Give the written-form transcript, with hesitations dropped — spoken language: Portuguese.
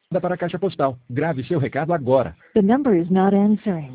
para a caixa postal. Grave seu recado agora. The number is not answering.